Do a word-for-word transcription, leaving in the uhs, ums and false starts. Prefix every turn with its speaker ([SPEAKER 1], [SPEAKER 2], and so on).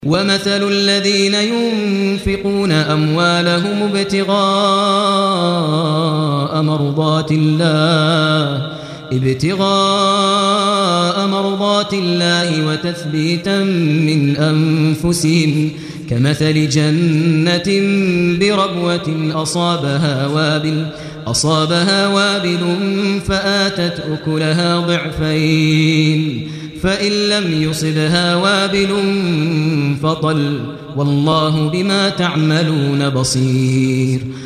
[SPEAKER 1] ومثل الذين ينفقون أموالهم ابتغاء مرضات الله ابتغاء مرضات الله وتثبيتا من أنفسهم كمثل جنة بربوة أصابها وابل أصابها وابل فآتت أكلها ضعفين فإن لم يصبها وابل فطل والله بما تعملون بصير